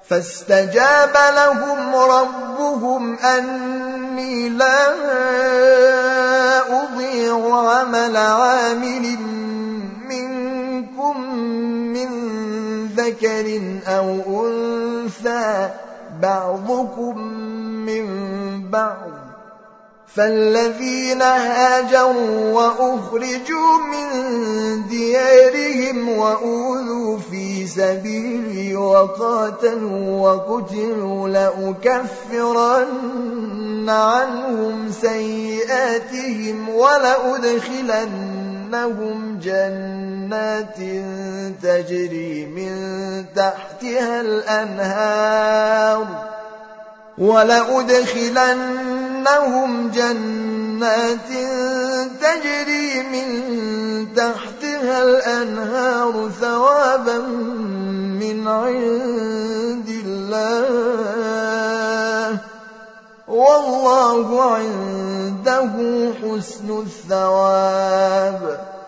فاستجاب لهم ربهم أني لا أضيع عمل عامل منكم من ذكر أو أنثى بعضكم من بعض، فالذين هاجروا وأخرجوا من ديارهم وأوذوا في سبيلي وقاتلوا وقتلوا لأكفرن عنهم سيئاتهم ولأدخلنهم جنات تجري من تحتها الأنهار ثوابا من عند الله، والله عنده حسن الثواب.